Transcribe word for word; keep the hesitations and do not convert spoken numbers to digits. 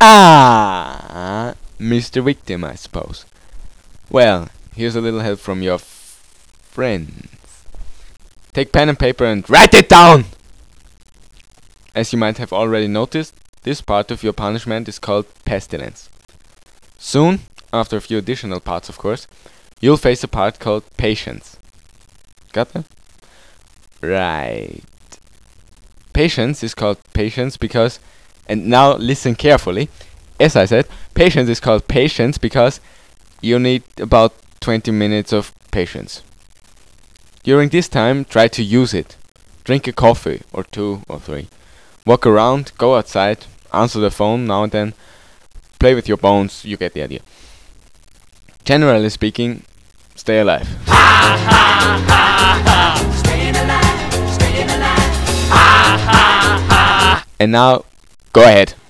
Ah, Mister Victim, I suppose. Well, here's a little help from your f friends. Take pen and paper and write it down! As you might have already noticed, this part of your punishment is called pestilence. Soon, after a few additional parts of course, you'll face a part called patience. Got that? Right. Patience is called patience because, and now listen carefully, as I said, patience is called patience because you need about twenty minutes of patience. During this time, try to use it. Drink a coffee, or two, or three. Walk around, go outside, answer the phone now and then, play with your bones, you get the idea. Generally speaking, stay alive. Staying alive, staying alive. And now, go ahead.